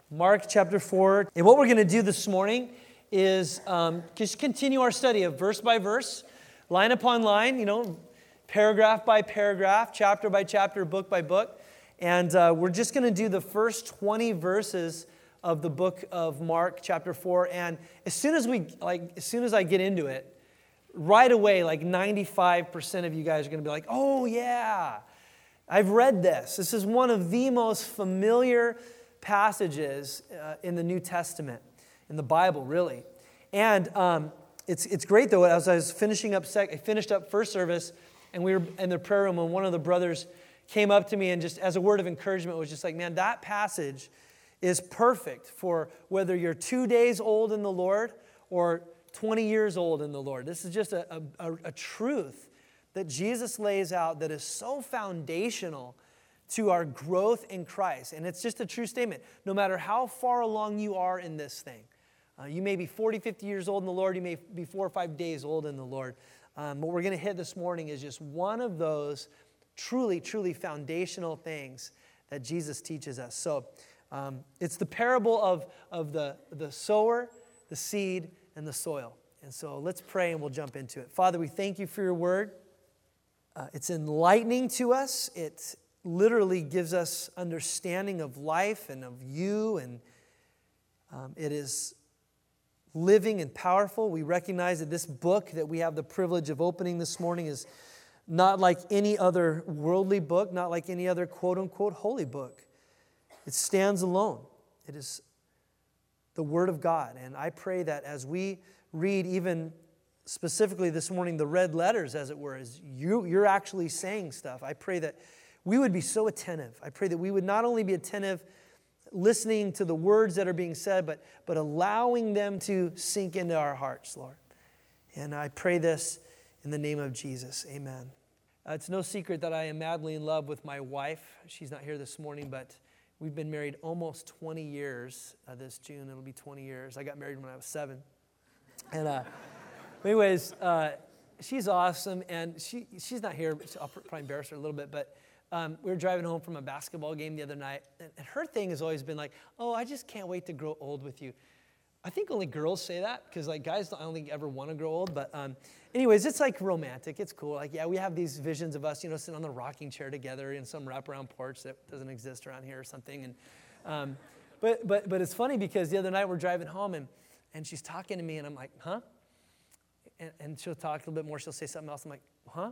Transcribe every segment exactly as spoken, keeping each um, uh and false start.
Mark chapter four. And what we're going to do this morning is um, just continue our study of verse by verse, line upon line, you know, paragraph by paragraph, chapter by chapter, book by book. And uh, we're just going to do the first twenty verses of the book of Mark chapter four. And as soon as we, like, as soon as I get into it, right away, like ninety-five percent of you guys are going to be like, oh yeah, I've read this. This is one of the most familiar passages uh, in the New Testament, in the Bible, really. And um, it's it's great, though, as I was finishing up, sec- I finished up first service, and we were in the prayer room, and one of the brothers came up to me and just as a word of encouragement was just like, man, that passage is perfect for whether you're two days old in the Lord or twenty years old in the Lord. This is just a, a, a truth that Jesus lays out that is so foundational to our growth in Christ. And it's just a true statement. No matter how far along you are in this thing, uh, you may be forty, fifty years old in the Lord, you may be four or five days old in the Lord. Um, what we're going to hit this morning is just one of those truly, truly foundational things that Jesus teaches us. So um, it's the parable of, of the, the sower, the seed, and the soil. And so let's pray and we'll jump into it. Father, we thank you for your word. Uh, it's enlightening to us. It literally gives us understanding of life and of you, and um, it is living and powerful. We recognize that this book that we have the privilege of opening this morning is not like any other worldly book, not like any other quote-unquote holy book. It stands alone. It is the Word of God, and I pray that as we read even specifically this morning the red letters, as it were, as you, you're actually saying stuff, I pray that we would be so attentive. I pray that we would not only be attentive listening to the words that are being said, but, but allowing them to sink into our hearts, Lord. And I pray this in the name of Jesus. Amen. Uh, it's no secret that I am madly in love with my wife. She's not here this morning, but we've been married almost twenty years. Uh, this June, it'll be twenty years. I got married when I was seven. And uh, anyways, uh, she's awesome, and she she's not here. So I'll probably embarrass her a little bit, but Um, we were driving home from a basketball game the other night, and her thing has always been like, oh, I just can't wait to grow old with you. I think only girls say that, because like guys don't, I don't think ever want to grow old, but um, anyways, it's like romantic. It's cool. Like, yeah, we have these visions of us, you know, sitting on the rocking chair together in some wraparound porch that doesn't exist around here or something. And um, but but but it's funny because the other night we're driving home, and, and she's talking to me, and I'm like, huh? And, and she'll talk a little bit more. She'll say something else. I'm like, huh?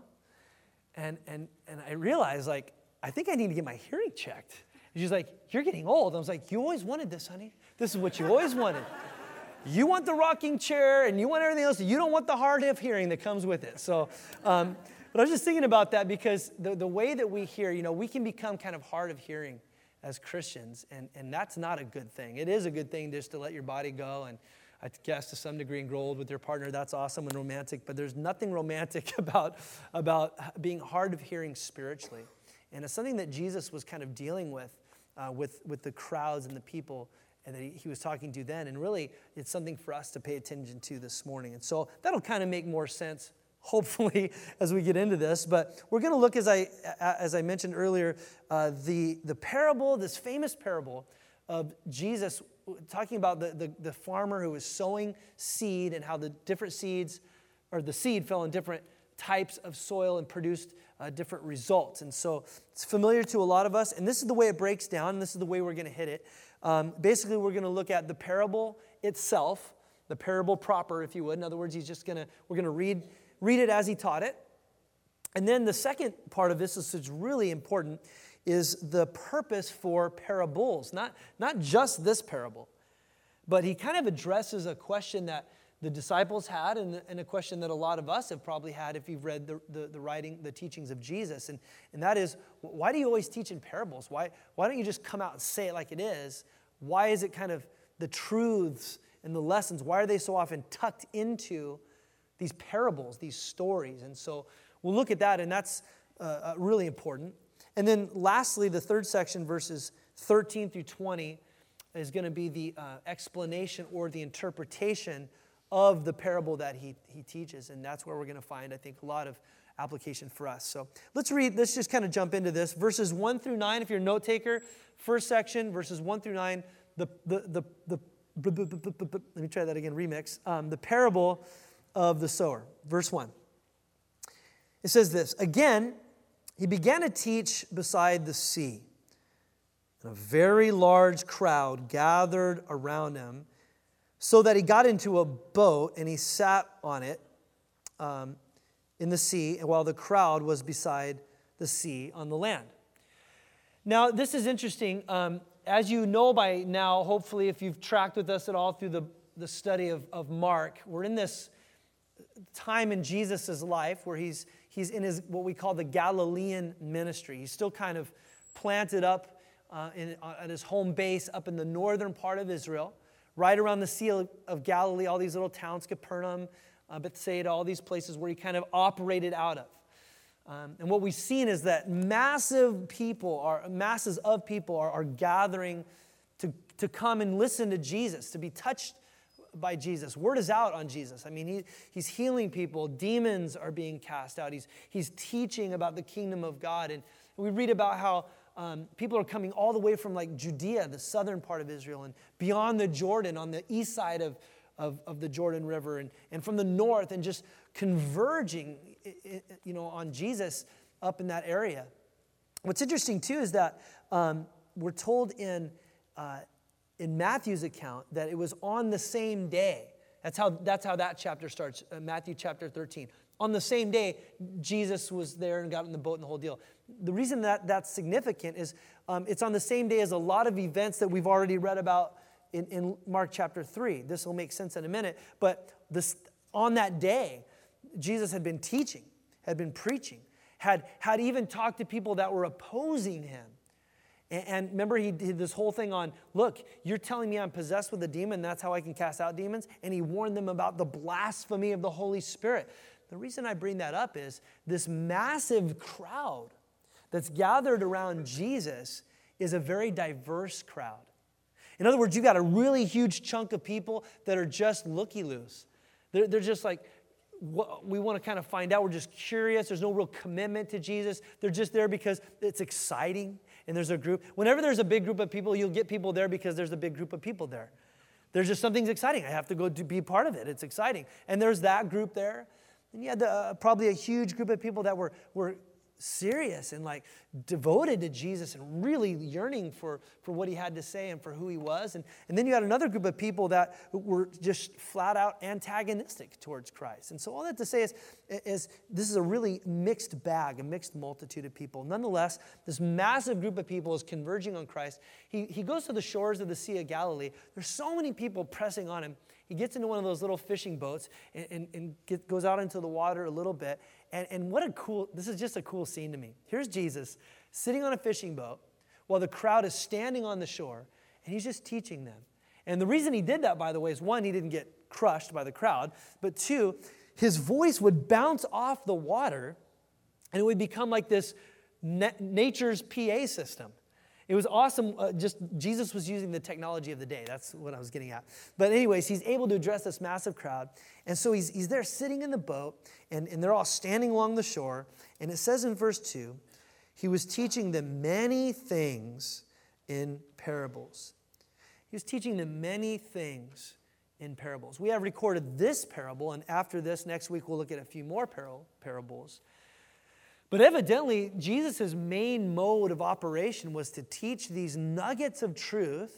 And and and I realized, like, I think I need to get my hearing checked. And she's like, you're getting old. I was like, you always wanted this, honey. This is what you always wanted. You want the rocking chair, and you want everything else. You don't want the hard of hearing that comes with it. So, um, but I was just thinking about that because the, the way that we hear, you know, we can become kind of hard of hearing as Christians, and, and that's not a good thing. It is a good thing just to let your body go, and I guess to some degree and grow old with your partner. That's awesome and romantic, but there's nothing romantic about, about being hard of hearing spiritually. And it's something that Jesus was kind of dealing with, uh, with, with the crowds and the people and that he, he was talking to then. And really, it's something for us to pay attention to this morning. And so that'll kind of make more sense, hopefully, as we get into this. But we're going to look, as I as I mentioned earlier, uh, the, the parable, this famous parable of Jesus talking about the, the, the farmer who was sowing seed and how the different seeds, or the seed fell in different types of soil and produced uh, different results. And so it's familiar to a lot of us. And this is the way it breaks down. And this is the way we're going to hit it. Um, basically, we're going to look at the parable itself, the parable proper, if you would. In other words, he's just going to, we're going to read, read it as he taught it. And then the second part of this is really important, is the purpose for parables. Not, not just this parable, but he kind of addresses a question that the disciples had and, and a question that a lot of us have probably had if you've read the, the, the writing, the teachings of Jesus. And, and that is, why do you always teach in parables? Why, why don't you just come out and say it like it is? Why is it kind of the truths and the lessons, why are they so often tucked into these parables, these stories? And so we'll look at that, and that's uh, really important. And then lastly, the third section, verses thirteen through twenty, is going to be the uh, explanation or the interpretation of the parable that he, he teaches. And that's where we're going to find, I think, a lot of application for us. So let's read, let's just kind of jump into this. Verses one through nine, if you're a note taker, first section, verses one through nine, the, the, the, the, let me try that again, remix. Um, the parable of the sower, verse one. It says this, again, he began to teach beside the sea. And a very large crowd gathered around him, so that he got into a boat and he sat on it um, in the sea, while the crowd was beside the sea on the land. Now, this is interesting. Um, as you know by now, hopefully, if you've tracked with us at all through the, the study of, of Mark, we're in this time in Jesus' life where he's, he's in his what we call the Galilean ministry. He's still kind of planted up uh, in, uh, at his home base up in the northern part of Israel, right around the Sea of Galilee, all these little towns, Capernaum, uh, Bethsaida, all these places where he kind of operated out of. Um, and what we've seen is that massive people, are, masses of people are, are gathering to, to come and listen to Jesus, to be touched by Jesus. Word is out on Jesus. I mean, he, he's healing people. Demons are being cast out. He's, he's teaching about the kingdom of God. And we read about how um, people are coming all the way from like Judea, the southern part of Israel, and beyond the Jordan on the east side of, of, of the Jordan River, and, and from the north, and just converging, you know, on Jesus up in that area. What's interesting too is that um, we're told in uh, in Matthew's account that it was on the same day. That's how that's how that chapter starts. Uh, Matthew chapter thirteen. On the same day, Jesus was there and got in the boat and the whole deal. The reason that that's significant is um, it's on the same day as a lot of events that we've already read about in, in Mark chapter three. This will make sense in a minute. But this on that day, Jesus had been teaching, had been preaching, had, had even talked to people that were opposing him. And, and remember, he did this whole thing on, look, you're telling me I'm possessed with a demon, that's how I can cast out demons? And he warned them about the blasphemy of the Holy Spirit. The reason I bring that up is this massive crowd that's gathered around Jesus is a very diverse crowd. In other words, you got a really huge chunk of people that are just looky-loos. They're, they're just like, what, we want to kind of find out. We're just curious. There's no real commitment to Jesus. They're just there because it's exciting and there's a group. Whenever there's a big group of people, you'll get people there because there's a big group of people there. There's just something's exciting. I have to go to be part of it. It's exciting. And there's that group there. And you had the, uh, probably a huge group of people that were, were serious and like devoted to Jesus and really yearning for, for what he had to say and for who he was. And, and then you had another group of people that were just flat out antagonistic towards Christ. And so all that to say is, is this is a really mixed bag, a mixed multitude of people. Nonetheless, this massive group of people is converging on Christ. He, he goes to the shores of the Sea of Galilee. There's so many people pressing on him. He gets into one of those little fishing boats and, and, and get, goes out into the water a little bit. And, and what a cool, this is just a cool scene to me. Here's Jesus sitting on a fishing boat while the crowd is standing on the shore, and he's just teaching them. And the reason he did that, by the way, is one, he didn't get crushed by the crowd, but two, his voice would bounce off the water, and it would become like this na- nature's P A system. It was awesome. Uh, just Jesus was using the technology of the day. That's what I was getting at. But anyways, he's able to address this massive crowd. And so he's, he's there sitting in the boat, and, and they're all standing along the shore. And it says in verse two, he was teaching them many things in parables. He was teaching them many things in parables. We have recorded this parable, and after this, next week, we'll look at a few more par- parables. But evidently, Jesus' main mode of operation was to teach these nuggets of truth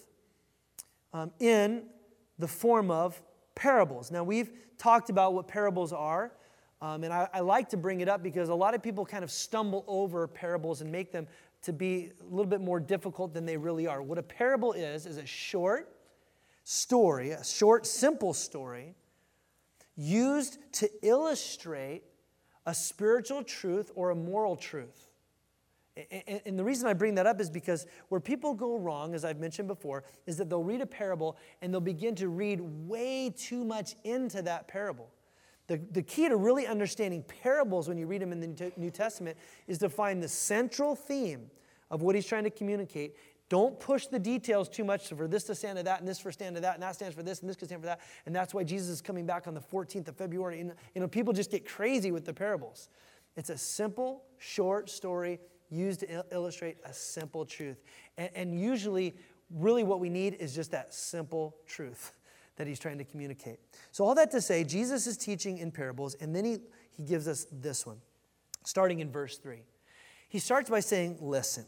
um, in the form of parables. Now, we've talked about what parables are, um, and I, I like to bring it up because a lot of people kind of stumble over parables and make them to be a little bit more difficult than they really are. What a parable is, is a short story, a short, simple story, used to illustrate a spiritual truth or a moral truth. And the reason I bring that up is because where people go wrong, as I've mentioned before, is that they'll read a parable and they'll begin to read way too much into that parable. The, the key to really understanding parables when you read them in the New Testament is to find the central theme of what he's trying to communicate. Don't push the details too much for this to stand to that, and this for stand to that, and that stands for this, and this could stand for that. And that's why Jesus is coming back on the fourteenth of February. And, you know, people just get crazy with the parables. It's a simple, short story used to il- illustrate a simple truth. And, and usually really what we need is just that simple truth that he's trying to communicate. So all that to say, Jesus is teaching in parables, and then he, he gives us this one, starting in verse three. He starts by saying, listen.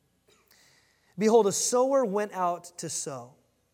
Behold, a sower went out to sow.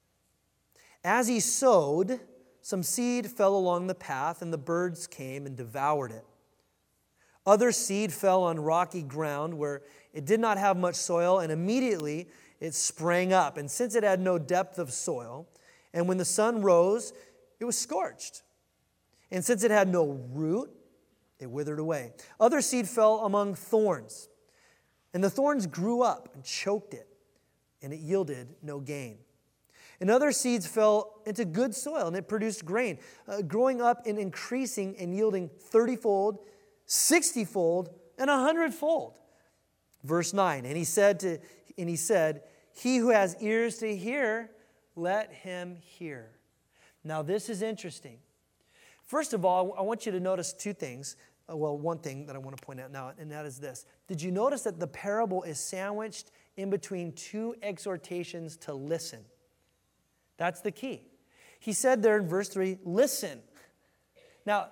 As he sowed, some seed fell along the path, and the birds came and devoured it. Other seed fell on rocky ground where it did not have much soil, and immediately it sprang up. And since it had no depth of soil, and when the sun rose, it was scorched. And since it had no root, it withered away. Other seed fell among thorns, and the thorns grew up and choked it, and it yielded no gain. And other seeds fell into good soil, and it produced grain, uh, growing up and increasing and yielding thirty-fold, sixty-fold, and a hundredfold. Verse nine, and he said to, and he said, he who has ears to hear, let him hear. Now this is interesting. First of all, I want you to notice two things. Uh, well, one thing that I want to point out now, and that is this. Did you notice that the parable is sandwiched in between two exhortations to listen? That's the key. He said there in verse three, listen. Now,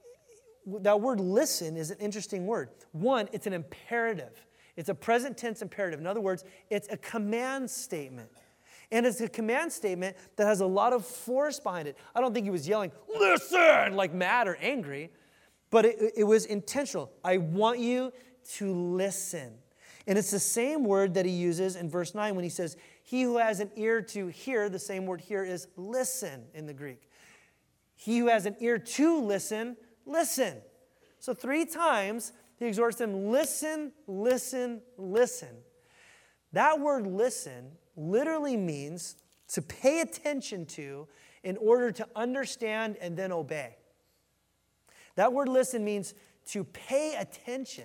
that word listen is an interesting word. One, it's an imperative. It's a present tense imperative. In other words, it's a command statement. And it's a command statement that has a lot of force behind it. I don't think he was yelling, listen, like mad or angry, but it, it was intentional. I want you to listen. And it's the same word that he uses in verse nine when he says, he who has an ear to hear, the same word here is listen in the Greek. He who has an ear to listen, listen. So three times he exhorts them, listen, listen, listen. That word listen literally means to pay attention to in order to understand and then obey. That word listen means to pay attention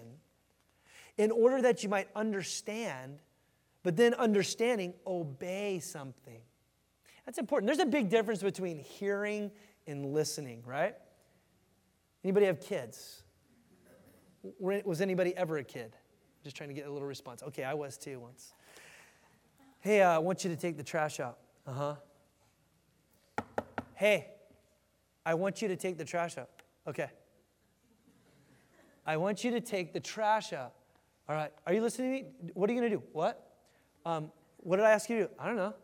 in order that you might understand, but then understanding, obey something. That's important. There's a big difference between hearing and listening, right? Anybody have kids? Was anybody ever a kid? Just trying to get a little response. Okay, I was too once. Hey, uh, I want you to take the trash out. Uh-huh. Hey, I want you to take the trash out. Okay. I want you to take the trash out. All right. Are you listening to me? What are you going to do? What? Um, what did I ask you to do? I don't know.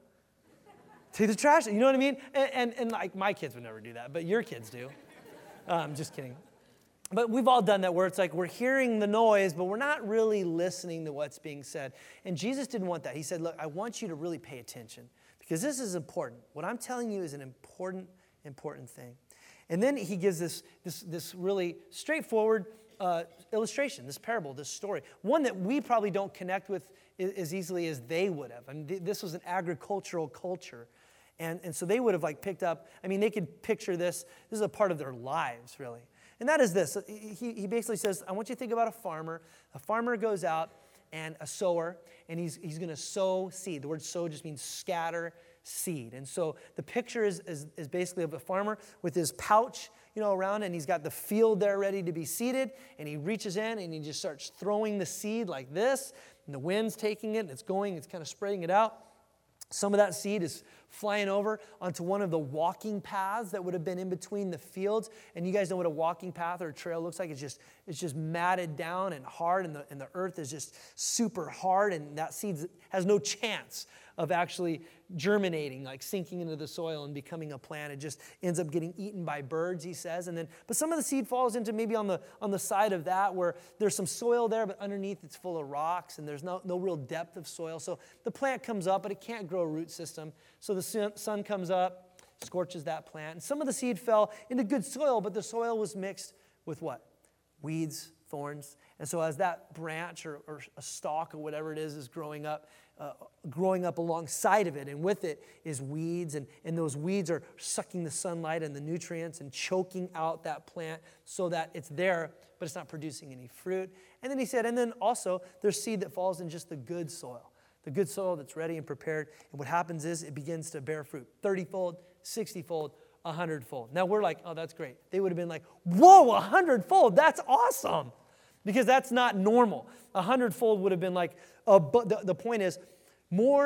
Take the trash out. You know what I mean? And, and, and like my kids would never do that, but your kids do. I'm um, just kidding. But we've all done that where it's like we're hearing the noise, but we're not really listening to what's being said. And Jesus didn't want that. He said, look, I want you to really pay attention because this is important. What I'm telling you is an important, important thing. And then he gives this, this, this really straightforward uh, illustration, this parable, this story, one that we probably don't connect with as easily as they would have. I mean, th- this was an agricultural culture. And, and so they would have like picked up, I mean, they could picture this. This is a part of their lives, really. And that is this. He, he basically says, I want you to think about a farmer. A farmer goes out and a sower, and he's, he's going to sow seed. The word sow just means scatter seed. And so the picture is, is, is basically of a farmer with his pouch, you know, around, and he's got the field there ready to be seeded, and he reaches in and he just starts throwing the seed like this, and the wind's taking it, and it's going, it's kind of spreading it out. Some of that seed is flying over onto one of the walking paths that would have been in between the fields. And you guys know what a walking path or a trail looks like. It's just it's just matted down and hard, and the, and the earth is just super hard, and that seed has no chance of actually germinating, like sinking into the soil and becoming a plant. It just ends up getting eaten by birds, he says. And then, but some of the seed falls into maybe on the on the side of that where there's some soil there, but underneath it's full of rocks, and there's no, no real depth of soil. So the plant comes up, but it can't grow a root system. So the sun, sun comes up, scorches that plant. And some of the seed fell into good soil, but the soil was mixed with what? Weeds, thorns. And so as that branch or, or a stalk or whatever it is is growing up, uh, growing up alongside of it, and with it is weeds, and, and those weeds are sucking the sunlight and the nutrients and choking out that plant so that it's there, but it's not producing any fruit. And then he said, and then also there's seed that falls in just the good soil, the good soil that's ready and prepared. And what happens is it begins to bear fruit, thirty-fold, sixty-fold, a hundredfold. Now we're like, oh, that's great. They would have been like, whoa, a hundredfold, that's awesome. Because that's not normal. A hundredfold would have been like, a bu- the, the point is, more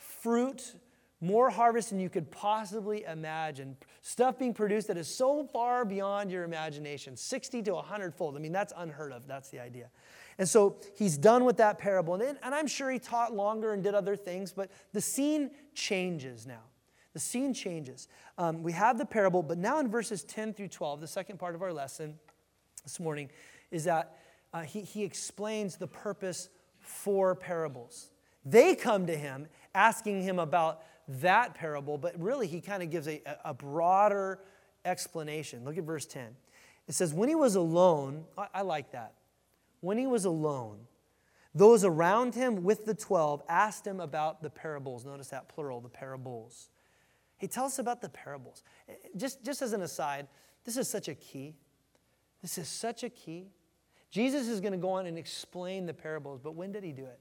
fruit, more harvest than you could possibly imagine. Stuff being produced that is so far beyond your imagination, sixty to one hundred fold. I mean, that's unheard of. That's the idea. And so he's done with that parable. And, and I'm sure he taught longer and did other things, but the scene changes now. The scene changes. Um, we have the parable, but now in verses ten through twelve, the second part of our lesson this morning, is that uh, he, he explains the purpose for parables. They come to him asking him about that parable, but really he kind of gives a, a broader explanation. Look at verse ten. It says, when he was alone, I, I like that. When he was alone, those around him with the twelve asked him about the parables. Notice that plural, the parables. Hey, tell us about the parables. Just, just as an aside, this is such a key. This is such a key. Jesus is going to go on and explain the parables, but when did he do it?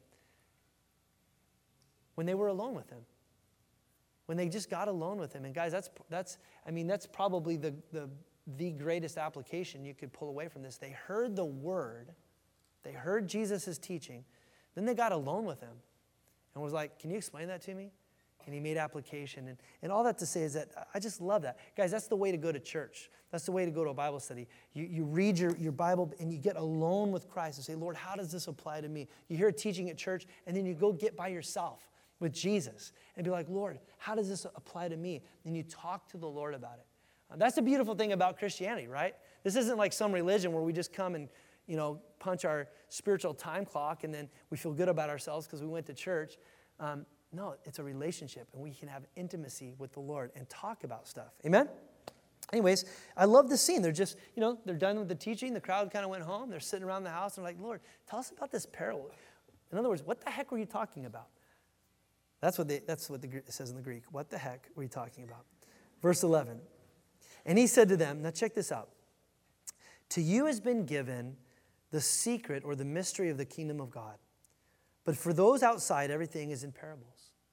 When they were alone with him. When they just got alone with him. And guys, that's, that's I mean, that's probably the, the, the greatest application you could pull away from this. They heard the word. They heard Jesus' teaching. Then they got alone with him and was like, can you explain that to me? And he made application. And, and all that to say is that I just love that. Guys, that's the way to go to church. That's the way to go to a Bible study. You, you read your, your Bible and you get alone with Christ and say, Lord, how does this apply to me? You hear a teaching at church and then you go get by yourself with Jesus and be like, Lord, how does this apply to me? And you talk to the Lord about it. Uh, that's the beautiful thing about Christianity, right? This isn't like some religion where we just come and, you know, punch our spiritual time clock and then we feel good about ourselves because we went to church. Um, No, it's a relationship, and we can have intimacy with the Lord and talk about stuff. Amen? Anyways, I love this scene. They're just, you know, they're done with the teaching. The crowd kind of went home. They're sitting around the house, and they're like, Lord, tell us about this parable. In other words, what the heck were you talking about? That's what, they, that's what the, it says in the Greek. What the heck were you talking about? Verse eleven. And he said to them, now check this out. To you has been given the secret or the mystery of the kingdom of God. But for those outside, everything is in parables.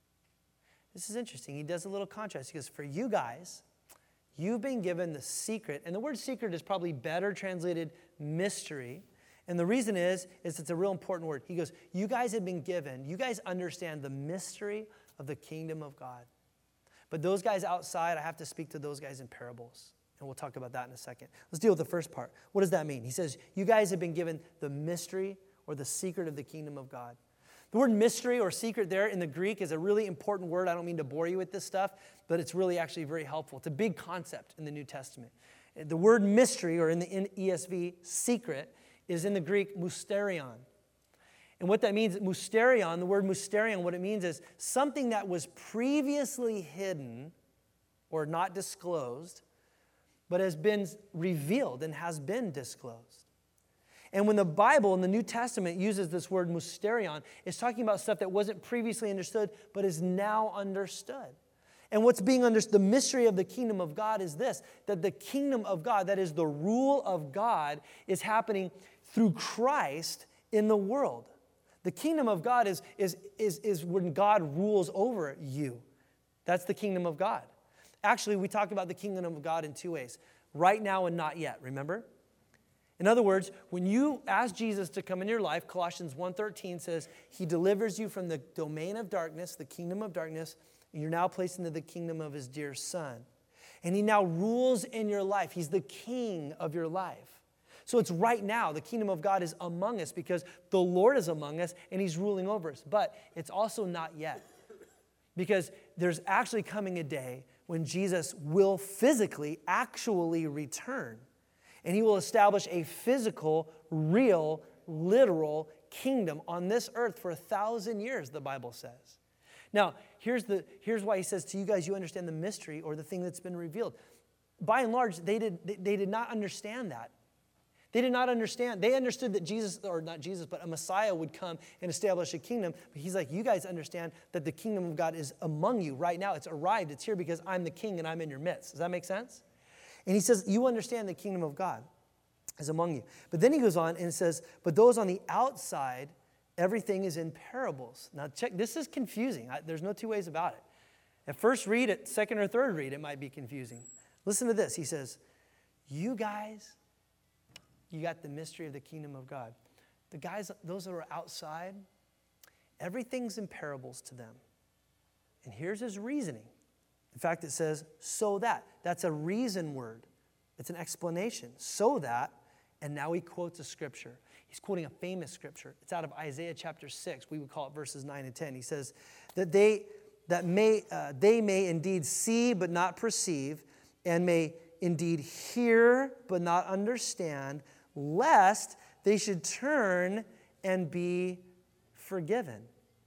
This is interesting. He does a little contrast. He goes, for you guys, you've been given the secret. And the word secret is probably better translated mystery. And the reason is, is it's a real important word. He goes, you guys have been given, you guys understand the mystery of the kingdom of God. But those guys outside, I have to speak to those guys in parables. And we'll talk about that in a second. Let's deal with the first part. What does that mean? He says, you guys have been given the mystery or the secret of the kingdom of God. The word mystery or secret there in the Greek is a really important word. I don't mean to bore you with this stuff, but it's really actually very helpful. It's a big concept in the New Testament. The word mystery, or in the E S V, secret, is in the Greek mysterion. And what that means, mysterion, the word mysterion, what it means is something that was previously hidden or not disclosed, but has been revealed and has been disclosed. And when the Bible in the New Testament uses this word mysterion, it's talking about stuff that wasn't previously understood, but is now understood. And what's being understood, the mystery of the kingdom of God is this, that the kingdom of God, that is the rule of God, is happening through Christ in the world. The kingdom of God is, is, is, is when God rules over you. That's the kingdom of God. Actually, we talk about the kingdom of God in two ways. Right now and not yet, remember? In other words, when you ask Jesus to come in your life, Colossians one thirteen says, he delivers you from the domain of darkness, the kingdom of darkness, and you're now placed into the kingdom of his dear Son. And he now rules in your life. He's the king of your life. So it's right now. The kingdom of God is among us because the Lord is among us and he's ruling over us. But it's also not yet. Because there's actually coming a day when Jesus will physically, actually return. And he will establish a physical, real, literal kingdom on this earth for a thousand years, the Bible says. Now, here's, the, here's why he says to you guys, you understand the mystery or the thing that's been revealed. By and large, they did, they, they did not understand that. They did not understand. They understood that Jesus, or not Jesus, but a Messiah would come and establish a kingdom. But he's like, you guys understand that the kingdom of God is among you right now. It's arrived. It's here because I'm the king and I'm in your midst. Does that make sense? And he says, you understand the kingdom of God is among you. But then he goes on and says, but those on the outside, everything is in parables. Now check, this is confusing. I, there's no two ways about it. At first read it, second or third read, it might be confusing. Listen to this. He says, you guys, you got the mystery of the kingdom of God. The guys, those that are outside, everything's in parables to them. And here's his reasoning. In fact, it says, so that. That's a reason word. It's an explanation. So that, and now he quotes a scripture. He's quoting a famous scripture. It's out of Isaiah chapter six. We would call it verses nine and ten. He says that they that may uh, they may indeed see but not perceive, and may indeed hear but not understand, lest they should turn and be forgiven.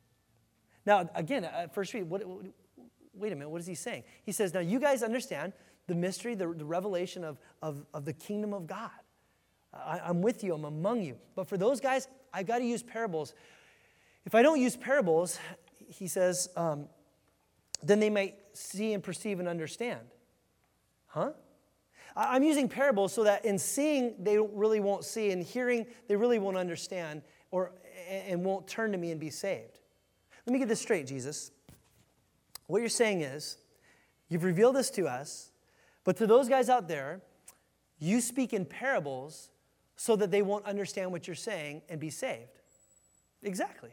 Now, again, at first read, what, what, wait a minute, what is he saying? He says, now you guys understand the mystery, the, the revelation of, of, of the kingdom of God. I, I'm with you, I'm among you. But for those guys, I got to use parables. If I don't use parables, he says, um, then they might see and perceive and understand. Huh? I, I'm using parables so that in seeing, they really won't see, and hearing, they really won't understand, or and won't turn to me and be saved. Let me get this straight, Jesus. What you're saying is, you've revealed this to us, but to those guys out there, you speak in parables so that they won't understand what you're saying and be saved. Exactly.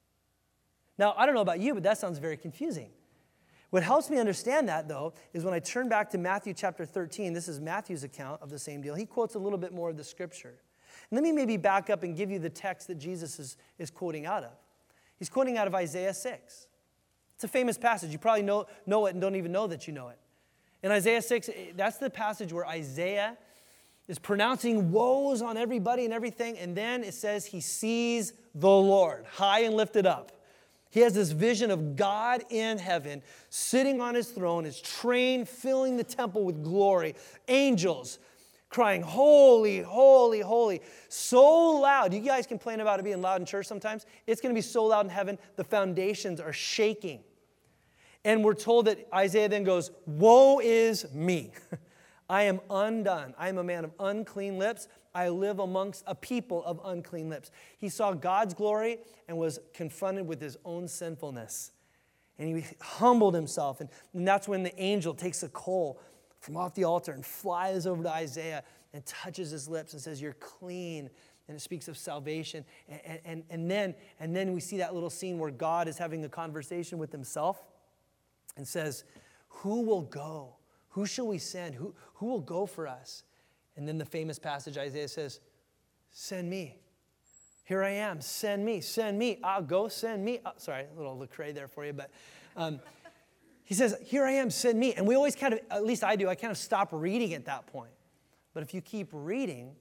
Now, I don't know about you, but that sounds very confusing. What helps me understand that, though, is when I turn back to Matthew chapter thirteen. This is Matthew's account of the same deal. He quotes a little bit more of the scripture. And let me maybe back up and give you the text that Jesus is, is quoting out of. He's quoting out of Isaiah six. It's a famous passage. You probably know, know it and don't even know that you know it. In Isaiah six, that's the passage where Isaiah is pronouncing woes on everybody and everything, and then it says he sees the Lord high and lifted up. He has this vision of God in heaven, sitting on his throne, his train filling the temple with glory, angels crying, holy, holy, holy, so loud. You guys complain about it being loud in church sometimes. It's going to be so loud in heaven, the foundations are shaking. And we're told that Isaiah then goes, woe is me. I am undone. I am a man of unclean lips. I live amongst a people of unclean lips. He saw God's glory and was confronted with his own sinfulness. And he humbled himself. And, and that's when the angel takes a coal from off the altar and flies over to Isaiah and touches his lips and says, you're clean. And it speaks of salvation. And, and, and, then, and then we see that little scene where God is having a conversation with himself and says, who will go? Who shall we send? Who, who will go for us? And then the famous passage, Isaiah says, send me. Here I am. Send me. Send me. I'll go. Send me. Oh, sorry, a little Lecrae there for you. But um, he says, here I am. Send me. And we always kind of, at least I do, I kind of stop reading at that point. But if you keep reading,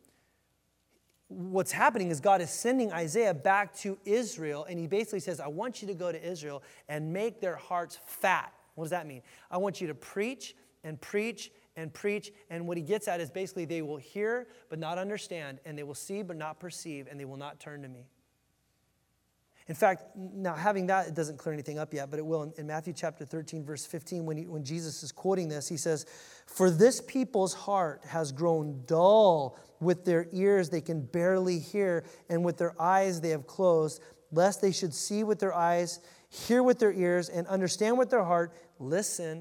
what's happening is God is sending Isaiah back to Israel. And he basically says, I want you to go to Israel and make their hearts fat. What does that mean? I want you to preach and preach and preach. And what he gets at is basically they will hear but not understand, and they will see but not perceive, and they will not turn to me. In fact, now having that, it doesn't clear anything up yet, but it will. In, in Matthew chapter thirteen, verse fifteen, when, he, when Jesus is quoting this, he says, for this people's heart has grown dull. With their ears they can barely hear, and with their eyes they have closed, lest they should see with their eyes, hear with their ears, and understand with their heart, listen,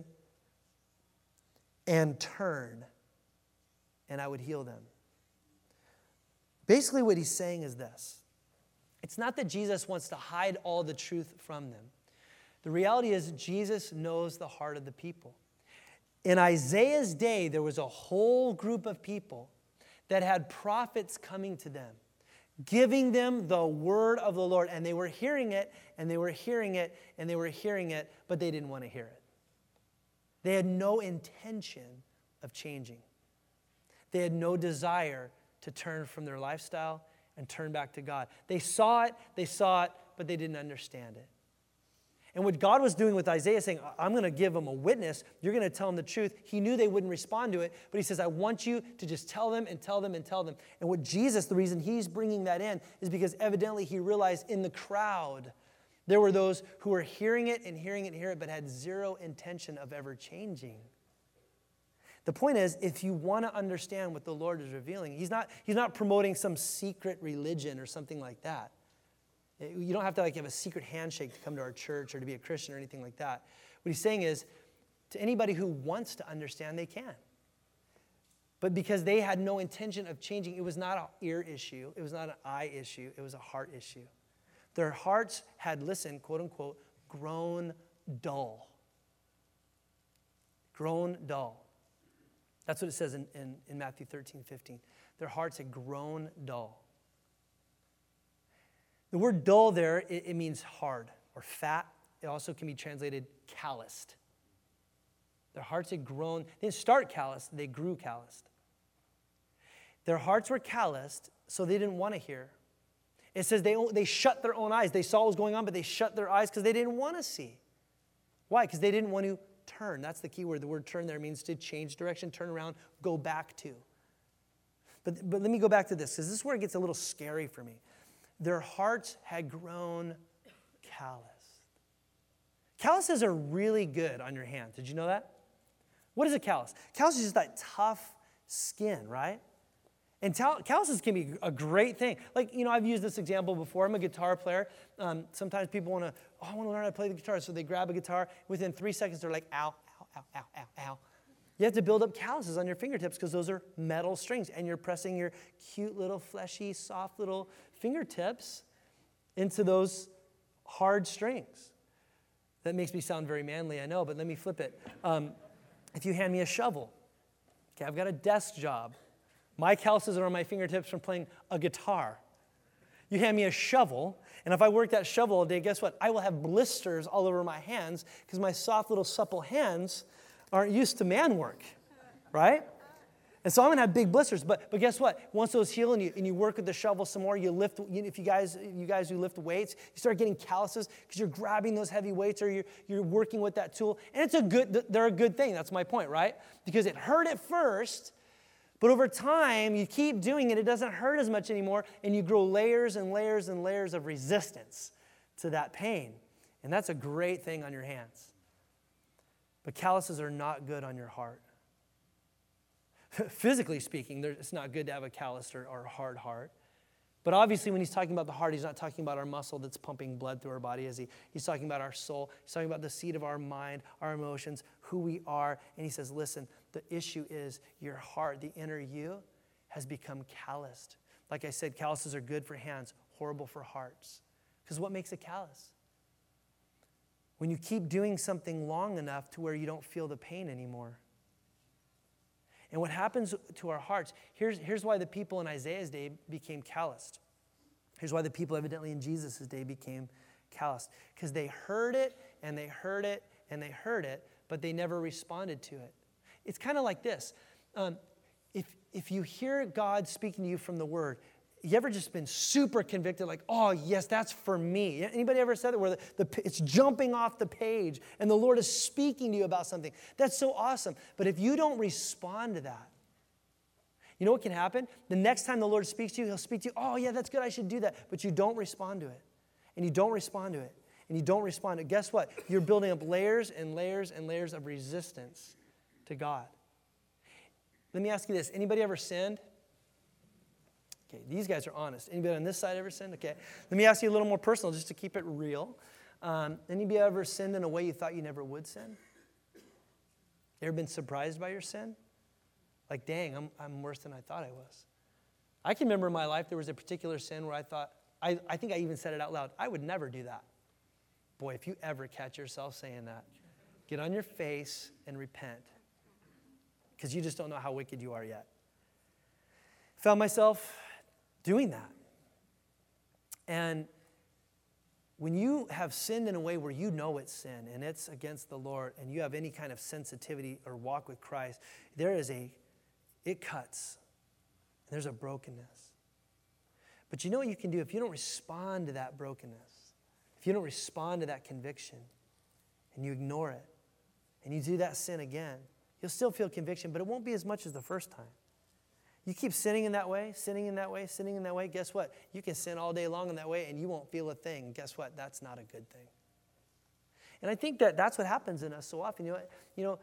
and turn, and I would heal them. Basically what he's saying is this. It's not that Jesus wants to hide all the truth from them. The reality is Jesus knows the heart of the people. In Isaiah's day, there was a whole group of people that had prophets coming to them, giving them the word of the Lord, and they were hearing it, and they were hearing it, and they were hearing it, but they didn't want to hear it. They had no intention of changing. They had no desire to turn from their lifestyle and turn back to God. They saw it, they saw it, but they didn't understand it. And what God was doing with Isaiah, saying, I'm going to give them a witness, you're going to tell them the truth. He knew they wouldn't respond to it, but he says, I want you to just tell them and tell them and tell them. And what Jesus, the reason he's bringing that in is because evidently he realized in the crowd, there were those who were hearing it and hearing it and hearing it, but had zero intention of ever changing. The point is, if you want to understand what the Lord is revealing, he's not, he's not promoting some secret religion or something like that. You don't have to like have a secret handshake to come to our church or to be a Christian or anything like that. What he's saying is, to anybody who wants to understand, they can. But because they had no intention of changing, it was not an ear issue. It was not an eye issue. It was a heart issue. Their hearts had, listen, quote unquote, grown dull. Grown dull. That's what it says in, in, in Matthew thirteen, fifteen. Their hearts had grown dull. The word dull there, it, it means hard or fat. It also can be translated calloused. Their hearts had grown. They didn't start calloused, they grew calloused. Their hearts were calloused, so they didn't want to hear. It says they, they shut their own eyes. They saw what was going on, but they shut their eyes because they didn't want to see. Why? Because they didn't want to turn. That's the key word. The word turn there means to change direction, turn around, go back to. But, but let me go back to this, because this is where it gets a little scary for me. Their hearts had grown calloused. Calluses are really good on your hands. Did you know that? What is a callus? Callus is just that tough skin, right? And tal- calluses can be a great thing. Like, you know, I've used this example before. I'm a guitar player. Um, sometimes people want to, oh, I want to learn how to play the guitar. So they grab a guitar. Within three seconds, they're like, ow, ow, ow, ow, ow, ow. You have to build up calluses on your fingertips because those are metal strings. And you're pressing your cute little fleshy, soft little fingertips into those hard strings. That makes me sound very manly, I know, but let me flip it. Um, if you hand me a shovel, okay, I've got a desk job. My calluses are on my fingertips from playing a guitar. You hand me a shovel, and if I work that shovel all day, guess what? I will have blisters all over my hands because my soft little supple hands aren't used to man work, right? And so I'm going to have big blisters. But but guess what? Once those heal and you, and you work with the shovel some more, you lift, you, if you guys you guys who lift weights, you start getting calluses because you're grabbing those heavy weights or you're, you're working with that tool. And it's a good, they're a good thing. That's my point, right? Because it hurt at first, but over time, you keep doing it, it doesn't hurt as much anymore, and you grow layers and layers and layers of resistance to that pain. And that's a great thing on your hands. But calluses are not good on your heart. Physically speaking, it's not good to have a calloused or, or hard heart. But obviously, when he's talking about the heart, he's not talking about our muscle that's pumping blood through our body, is he? He's talking about our soul. He's talking about the seat of our mind, our emotions, who we are. And he says, listen, the issue is your heart, the inner you, has become calloused. Like I said, calluses are good for hands, horrible for hearts. Because what makes a callus? When you keep doing something long enough to where you don't feel the pain anymore. And what happens to our hearts, here's, here's why the people in Isaiah's day became calloused. Here's why the people evidently in Jesus' day became calloused. Because they heard it, and they heard it, and they heard it, but they never responded to it. It's kind of like this. Um, if, if you hear God speaking to you from the Word, you ever just been super convicted, like, oh, yes, that's for me? Anybody ever said that where the, the, it's jumping off the page and the Lord is speaking to you about something? That's so awesome. But if you don't respond to that, you know what can happen? The next time the Lord speaks to you, he'll speak to you, oh, yeah, that's good, I should do that. But you don't respond to it. And you don't respond to it. And you don't respond to it. Guess what? You're building up layers and layers and layers of resistance to God. Let me ask you this. Anybody ever sinned? Okay, these guys are honest. Anybody on this side ever sinned? Okay, let me ask you a little more personal just to keep it real. Um, anybody ever sinned in a way you thought you never would sin? You ever been surprised by your sin? Like, dang, I'm, I'm worse than I thought I was. I can remember in my life there was a particular sin where I thought, I, I think I even said it out loud, I would never do that. Boy, if you ever catch yourself saying that, get on your face and repent. Because you just don't know how wicked you are yet. Found myself doing that. And when you have sinned in a way where you know it's sin and it's against the Lord and you have any kind of sensitivity or walk with Christ, there is a, it cuts. There's a brokenness. But you know what you can do if you don't respond to that brokenness, if you don't respond to that conviction and you ignore it and you do that sin again, you'll still feel conviction, but it won't be as much as the first time. You keep sinning in that way, sinning in that way, sinning in that way, guess what? You can sin all day long in that way and you won't feel a thing. Guess what? That's not a good thing. And I think that that's what happens in us so often. You know, you know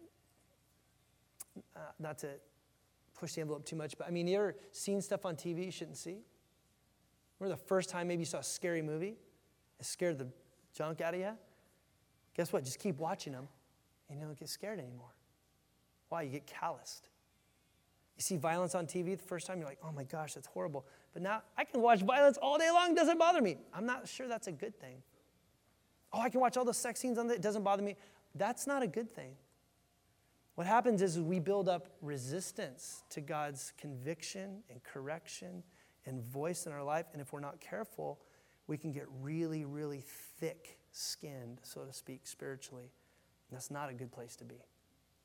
uh, not to push the envelope too much, but I mean, you ever seen stuff on T V you shouldn't see? Remember the first time maybe you saw a scary movie? It scared the junk out of you? Guess what? Just keep watching them and you don't get scared anymore. Why? You get calloused. You see violence on T V the first time, you're like, oh my gosh, that's horrible. But now I can watch violence all day long, it doesn't bother me. I'm not sure that's a good thing. Oh, I can watch all the sex scenes on that. It doesn't bother me. That's not a good thing. What happens is we build up resistance to God's conviction and correction and voice in our life. And if we're not careful, we can get really, really thick-skinned, so to speak, spiritually. And that's not a good place to be.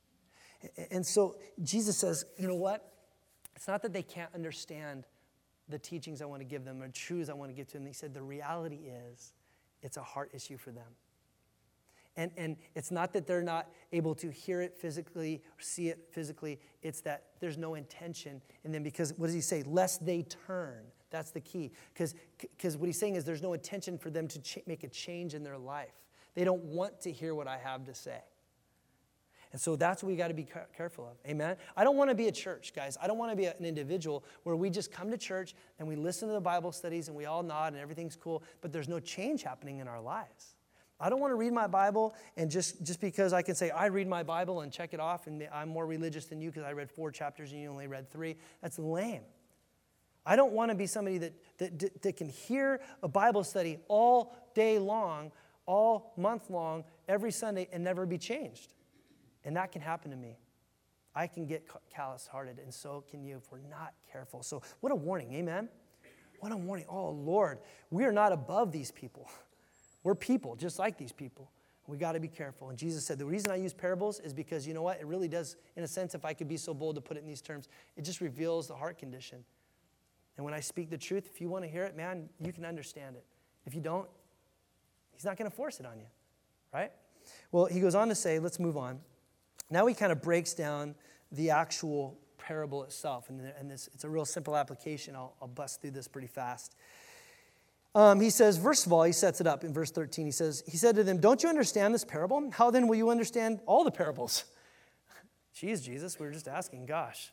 And so Jesus says, you know what? It's not that they can't understand the teachings I want to give them or truths I want to give to them. He said the reality is it's a heart issue for them. And, and it's not that they're not able to hear it physically or see it physically. It's that there's no intention in them because, what does he say? Lest they turn. That's the key. Because because what he's saying is there's no intention for them to ch- make a change in their life. They don't want to hear what I have to say. And so that's what we got to be ca- careful of. Amen? I don't want to be a church, guys. I don't want to be an individual where we just come to church and we listen to the Bible studies and we all nod and everything's cool, but there's no change happening in our lives. I don't want to read my Bible and just, just because I can say, I read my Bible and check it off and I'm more religious than you because I read four chapters and you only read three. That's lame. I don't want to be somebody that, that, that can hear a Bible study all day long, all month long, every Sunday and never be changed. And that can happen to me. I can get callous-hearted, and so can you if we're not careful. So what a warning, amen? What a warning. Oh, Lord, we are not above these people. We're people just like these people. We got to be careful. And Jesus said, the reason I use parables is because, you know what? It really does, in a sense, if I could be so bold to put it in these terms, it just reveals the heart condition. And when I speak the truth, if you want to hear it, man, you can understand it. If you don't, he's not going to force it on you, right? Well, he goes on to say, let's move on. Now he kind of breaks down the actual parable itself. And, and this, it's a real simple application. I'll, I'll bust through this pretty fast. Um, he says, first of all, he sets it up in verse thirteen. He says, he said to them, don't you understand this parable? How then will you understand all the parables? Jeez, Jesus, we were just asking, gosh.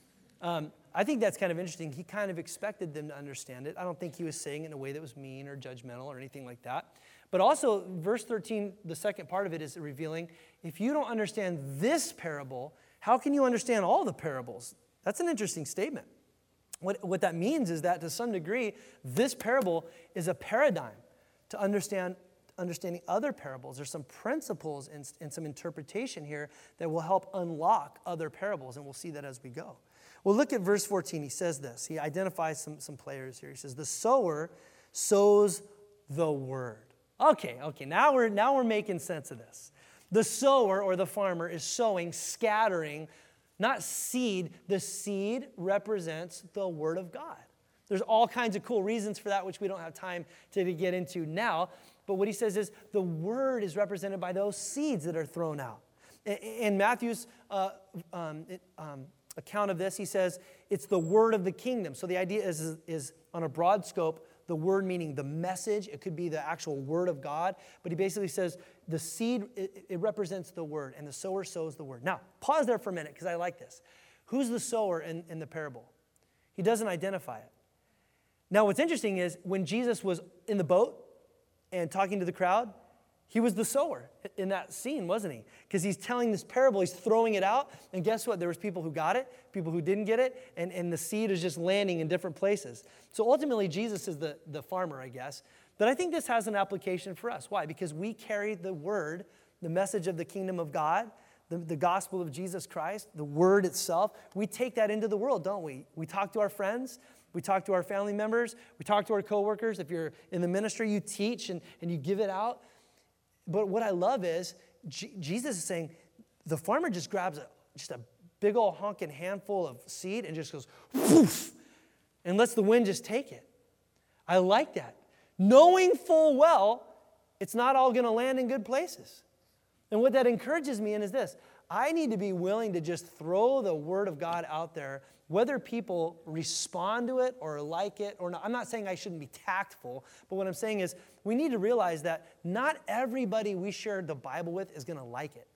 Um, I think that's kind of interesting. He kind of expected them to understand it. I don't think he was saying it in a way that was mean or judgmental or anything like that. But also, verse thirteen, the second part of it is revealing, if you don't understand this parable, how can you understand all the parables? That's an interesting statement. What, what that means is that to some degree, this parable is a paradigm to understand understanding other parables. There's some principles and, and some interpretation here that will help unlock other parables, and we'll see that as we go. Well, look at verse fourteen. He says this. He identifies some, some players here. He says, the sower sows the word. Okay, okay, now we're, now we're making sense of this. The sower or the farmer is sowing, scattering, not seed. The seed represents the word of God. There's all kinds of cool reasons for that, which we don't have time to, to get into now. But what he says is the word is represented by those seeds that are thrown out. In, in Matthew's uh, um, it, um, account of this, he says it's the word of the kingdom. So the idea is, is, is on a broad scope, the word meaning the message. It could be the actual word of God. But he basically says the seed, it, it represents the word, and the sower sows the word. Now, pause there for a minute because I like this. Who's the sower in, in the parable? He doesn't identify it. Now, what's interesting is when Jesus was in the boat and talking to the crowd, he was the sower in that scene, wasn't he? Because he's telling this parable, he's throwing it out, and guess what? There was people who got it, people who didn't get it, and, and the seed is just landing in different places. So ultimately, Jesus is the, the farmer, I guess. But I think this has an application for us. Why? Because we carry the word, the message of the kingdom of God, the, the gospel of Jesus Christ, the word itself. We take that into the world, don't we? We talk to our friends. We talk to our family members. We talk to our coworkers. If you're in the ministry, you teach and, and you give it out. But what I love is G- Jesus is saying the farmer just grabs a, just a big old honking handful of seed and just goes whoosh, and lets the wind just take it. I like that. Knowing full well it's not all going to land in good places. And what that encourages me in is this. I need to be willing to just throw the word of God out there, whether people respond to it or like it or not. I'm not saying I shouldn't be tactful, but what I'm saying is we need to realize that not everybody we share the Bible with is going to like it.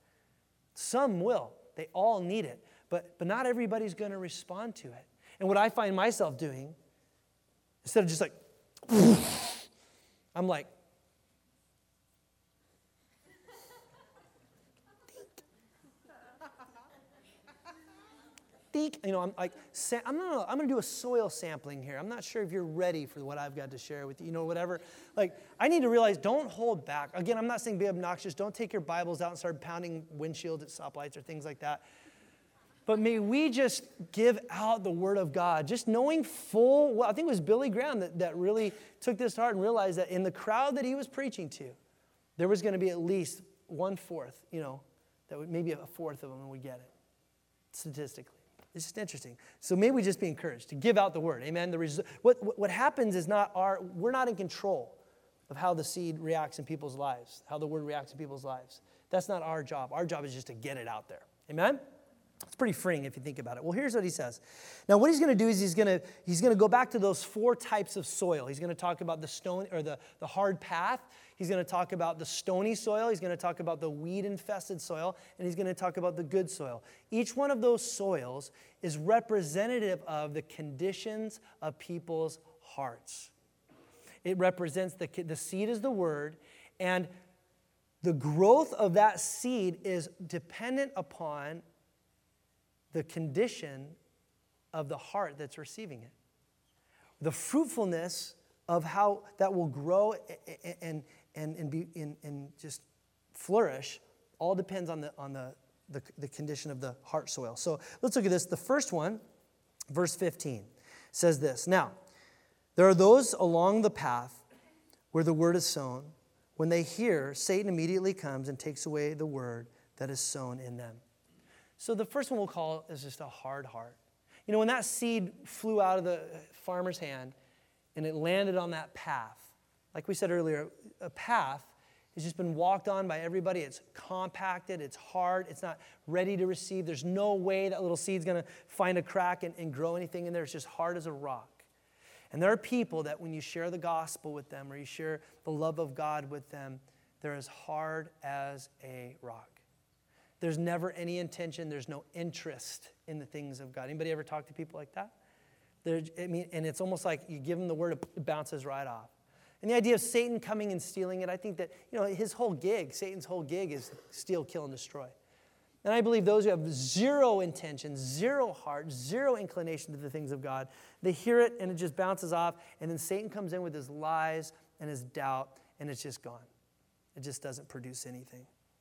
Some will. They all need it. But, but not everybody's going to respond to it. And what I find myself doing, instead of just like, I'm like, think, you know, I'm like, I'm not, I'm going to do a soil sampling here. I'm not sure if you're ready for what I've got to share with you, you know, whatever. Like, I need to realize, don't hold back. Again, I'm not saying be obnoxious. Don't take your Bibles out and start pounding windshields at stoplights or things like that. But may we just give out the Word of God, just knowing full, well, I think it was Billy Graham that, that really took this to heart and realized that in the crowd that he was preaching to, there was going to be at least one-fourth, you know, that would, maybe a fourth of them would get it, statistically. It's just interesting. So may we just be encouraged to give out the Word, amen? The res- what, what, what happens is not our, we're not in control of how the seed reacts in people's lives, how the Word reacts in people's lives. That's not our job. Our job is just to get it out there, amen? It's pretty freeing if you think about it. Well, here's what he says. Now, what he's going to do is he's going to he's going to go back to those four types of soil. He's going to talk about the stone or the, the hard path. He's going to talk about the stony soil. He's going to talk about the weed-infested soil, and he's going to talk about the good soil. Each one of those soils is representative of the conditions of people's hearts. It represents the the seed is the word, and the growth of that seed is dependent upon the condition of the heart that's receiving it. The fruitfulness of how that will grow and and and be and, and just flourish all depends on the on the, the the condition of the heart soil. So let's look at this. The first one, verse fifteen, says this. Now, there are those along the path where the word is sown. When they hear, Satan immediately comes and takes away the word that is sown in them. So the first one we'll call is just a hard heart. You know, when that seed flew out of the farmer's hand and it landed on that path, like we said earlier, a path has just been walked on by everybody. It's compacted, it's hard, it's not ready to receive. There's no way that little seed's going to find a crack and, and grow anything in there. It's just hard as a rock. And there are people that when you share the gospel with them or you share the love of God with them, they're as hard as a rock. There's never any intention. There's no interest in the things of God. Anybody ever talk to people like that? They're, I mean, and it's almost like you give them the word, it bounces right off. And the idea of Satan coming and stealing it, I think that, you know, his whole gig, Satan's whole gig is steal, kill, and destroy. And I believe those who have zero intention, zero heart, zero inclination to the things of God, they hear it and it just bounces off, and then Satan comes in with his lies and his doubt, and it's just gone. It just doesn't produce anything.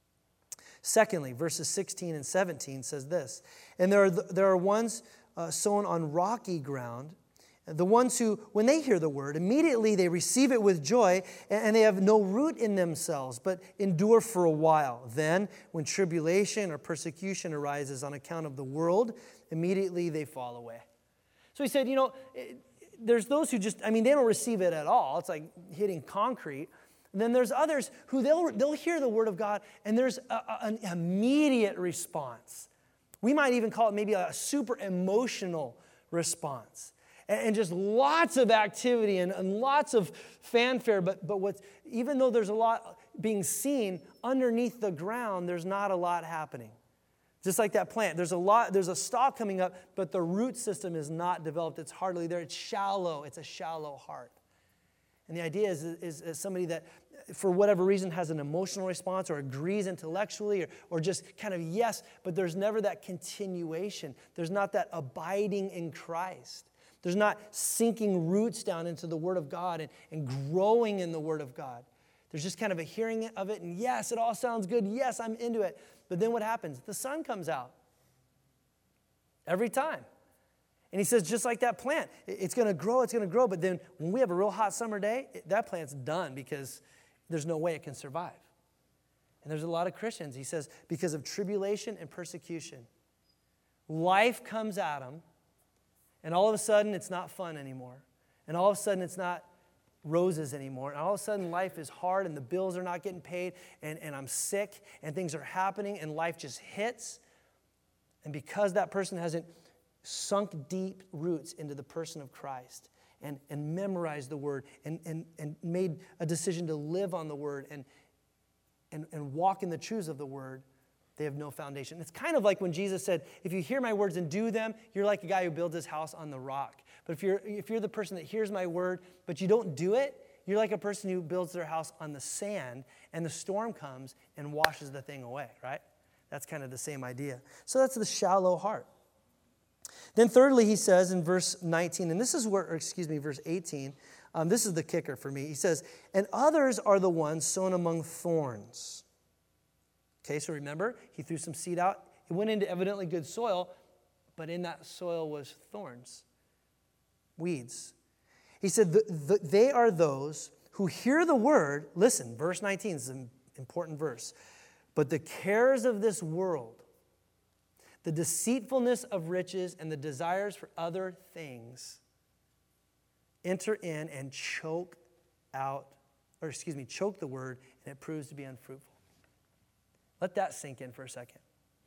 Secondly, verses sixteen and seventeen says this, and there are, there are ones uh, sown on rocky ground, the ones who, when they hear the word, immediately they receive it with joy, and they have no root in themselves, but endure for a while. Then, when tribulation or persecution arises on account of the world, immediately they fall away. So he said, you know, there's those who just, I mean, they don't receive it at all. It's like hitting concrete. And then there's others who they'll, they'll hear the word of God, and there's a, a, an immediate response. We might even call it maybe a super emotional response. And, and just lots of activity and, and lots of fanfare. But, but what's, even though there's a lot being seen, underneath the ground, there's not a lot happening. Just like that plant. There's a lot, there's a stalk coming up, but the root system is not developed. It's hardly there. It's shallow. It's a shallow heart. And the idea is, is, is somebody that, for whatever reason, has an emotional response or agrees intellectually or, or just kind of yes, but there's never that continuation. There's not that abiding in Christ. There's not sinking roots down into the Word of God and, and growing in the Word of God. There's just kind of a hearing of it, and yes, it all sounds good. Yes, I'm into it. But then what happens? The sun comes out. Every time. And he says, just like that plant, it's going to grow, it's going to grow. But then when we have a real hot summer day, that plant's done because there's no way it can survive. And there's a lot of Christians, he says, because of tribulation and persecution. Life comes at them, and all of a sudden it's not fun anymore. And all of a sudden it's not roses anymore. And all of a sudden life is hard, and the bills are not getting paid, and, and I'm sick, and things are happening, and life just hits. And because that person hasn't sunk deep roots into the person of Christ and, and memorized the word and, and, and made a decision to live on the word and, and, and walk in the truths of the word, they have no foundation. It's kind of like when Jesus said, if you hear my words and do them, you're like a guy who builds his house on the rock. But if you're, if you're the person that hears my word, but you don't do it, you're like a person who builds their house on the sand, and the storm comes and washes the thing away, right? That's kind of the same idea. So that's the shallow heart. Then thirdly, he says in verse nineteen, and this is where, or excuse me, verse eighteen, um, this is the kicker for me. He says, and others are the ones sown among thorns. Okay, so remember, he threw some seed out. It went into evidently good soil, but in that soil was thorns, weeds. He said, the, the, they are those who hear the word. Listen, verse nineteen is an important verse. But the cares of this world, the deceitfulness of riches, and the desires for other things enter in and choke out, or excuse me, choke the word, and it proves to be unfruitful. Let that sink in for a second.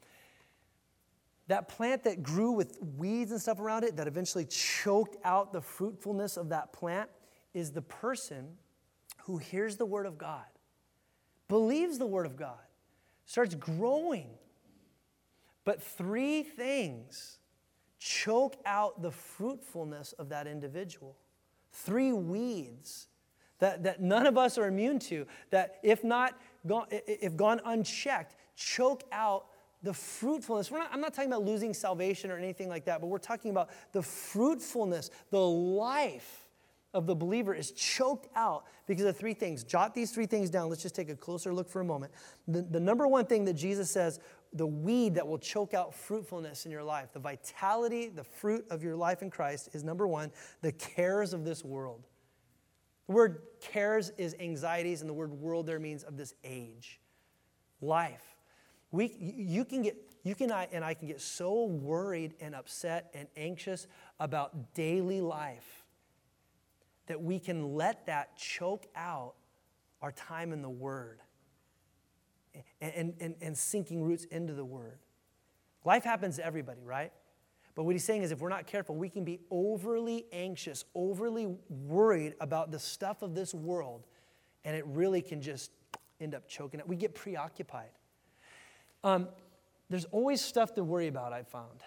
That plant that grew with weeds and stuff around it, that eventually choked out the fruitfulness of that plant, is the person who hears the word of God, believes the word of God, starts growing. But three things choke out the fruitfulness of that individual. Three weeds that, that none of us are immune to, that if not gone, if gone unchecked, choke out the fruitfulness. We're not, I'm not talking about losing salvation or anything like that, but we're talking about the fruitfulness, the life of the believer is choked out because of three things. Jot these three things down. Let's just take a closer look for a moment. The, the number one thing that Jesus says, the weed that will choke out fruitfulness in your life, the vitality, the fruit of your life in Christ is number one, the cares of this world. The word cares is anxieties, and the word world there means of this age. Life. We, you can get, you can, I, and I can get so worried and upset and anxious about daily life that we can let that choke out our time in the Word and, and, and sinking roots into the Word. Life happens to everybody, right? But what he's saying is if we're not careful, we can be overly anxious, overly worried about the stuff of this world, and it really can just end up choking it. We get preoccupied. Um, there's always stuff to worry about, I've found.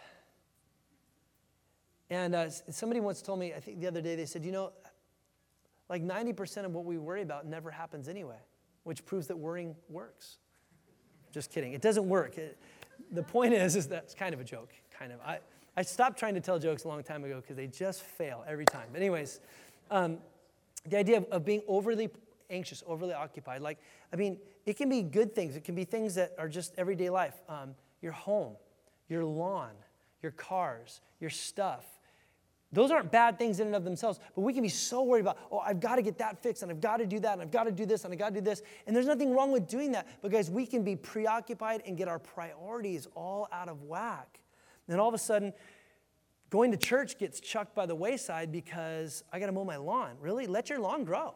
And uh, somebody once told me, I think the other day, they said, you know, like ninety percent of what we worry about never happens anyway, which proves that worrying works. Just kidding. It doesn't work. It, the point is, is that it's kind of a joke, kind of. I, I stopped trying to tell jokes a long time ago because they just fail every time. But anyways, um, the idea of, of being overly anxious, overly occupied. Like, I mean, it can be good things. It can be things that are just everyday life. Um, your home, your lawn, your cars, your stuff. Those aren't bad things in and of themselves, but we can be so worried about, oh, I've got to get that fixed, and I've got to do that, and I've got to do this, and I've got to do this. And there's nothing wrong with doing that. But guys, we can be preoccupied and get our priorities all out of whack. And all of a sudden, going to church gets chucked by the wayside because I got to mow my lawn. Really? Let your lawn grow.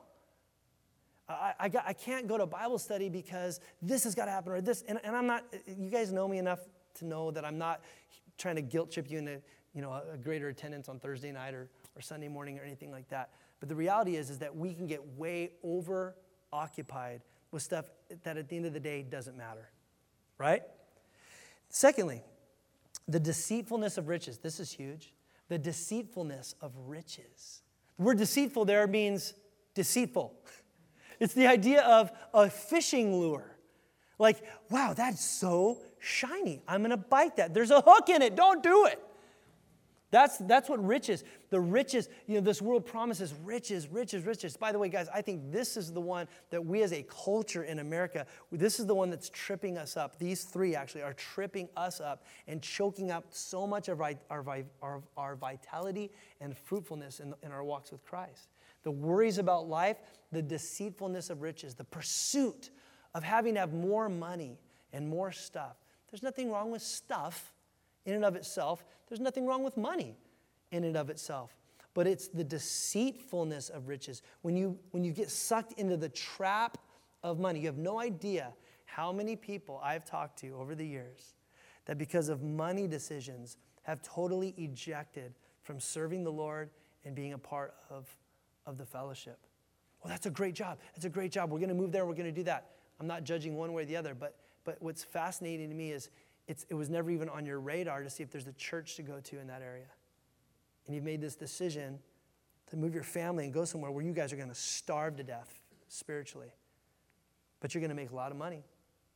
I, I, got, I can't go to Bible study because this has got to happen or this. And, and I'm not, you guys know me enough to know that I'm not trying to guilt trip you into, you know, a greater attendance on Thursday night or, or Sunday morning or anything like that. But the reality is, is that we can get way over occupied with stuff that at the end of the day doesn't matter, right? Secondly, the deceitfulness of riches. This is huge. The deceitfulness of riches. The word deceitful there means deceitful. It's the idea of a fishing lure. Like, wow, that's so shiny. I'm going to bite that. There's a hook in it. Don't do it. That's, that's what riches, the riches, you know, this world promises riches, riches, riches. By the way, guys, I think this is the one that we as a culture in America, this is the one that's tripping us up. These three actually are tripping us up and choking up so much of our, our, our, our vitality and fruitfulness in, in our walks with Christ. The worries about life, the deceitfulness of riches, the pursuit of having to have more money and more stuff. There's nothing wrong with stuff in and of itself. There's nothing wrong with money in and of itself. But it's the deceitfulness of riches. When you, when you get sucked into the trap of money, you have no idea how many people I've talked to over the years that because of money decisions have totally ejected from serving the Lord and being a part of, of the fellowship. Well, that's a great job. That's a great job. We're going to move there. We're going to do that. I'm not judging one way or the other, but, but what's fascinating to me is It's, it was never even on your radar to see if there's a church to go to in that area. And you've made this decision to move your family and go somewhere where you guys are going to starve to death spiritually. But you're going to make a lot of money.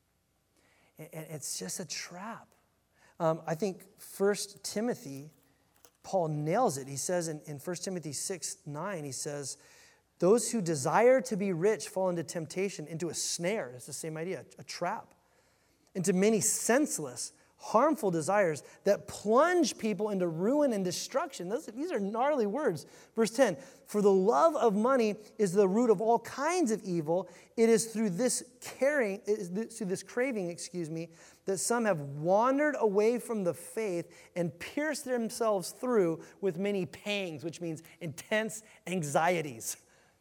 And, and it's just a trap. Um, I think First Timothy Paul nails it. He says in, in First Timothy six, nine, he says, those who desire to be rich fall into temptation, into a snare. It's the same idea, a trap. Into many senseless, harmful desires that plunge people into ruin and destruction. Those, these are gnarly words. Verse ten, for the love of money is the root of all kinds of evil. It is through this caring, it is through this craving, excuse me, that some have wandered away from the faith and pierced themselves through with many pangs, which means intense anxieties.